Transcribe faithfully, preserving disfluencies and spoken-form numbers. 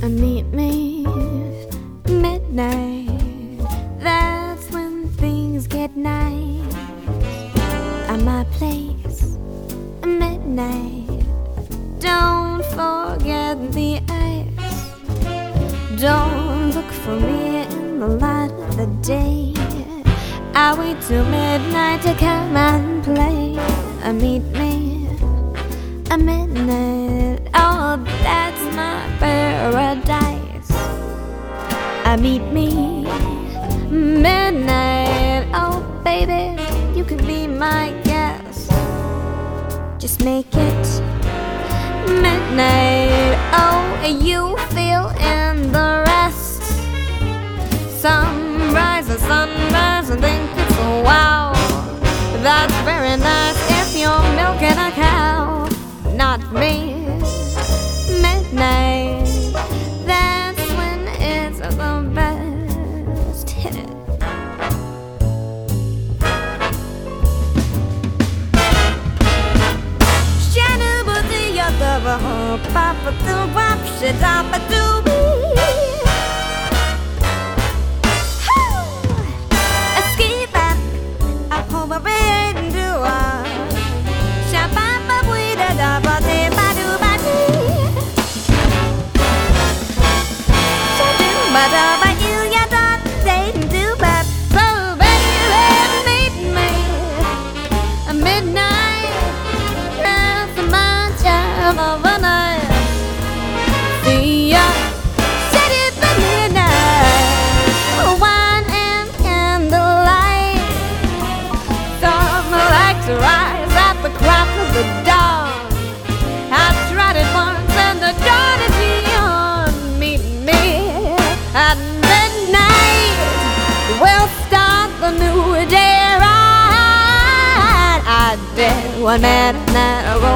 Meet me midnight. That's when things get nice. At my place, midnight. Don't forget the ice. Don't look for me in the light of the day. I wait till midnight to come and play. Meet me at midnight. Oh, that's my paradise. I meet me midnight. Oh, baby, you can be my guest. Just make it midnight. Oh, you fill in the rest. Sunrise and sunrise, and think it's a wow. That's very nice if you're milking a cow. Not me. Midnight, that's when it's the best. Hit it. Ski back, I pull my bed and do a shabba bui da da ba de ba do ba dee. Ba da ba you ya da day and do ba. So baby, meet me at midnight. That's my time of a night. See ya, set it at midnight. Wine and candlelight. Some like to rise at the crack of the dawn. I've tried it once and the dawn is beyond. Meet me at midnight. We'll start the new day right. I did one man and I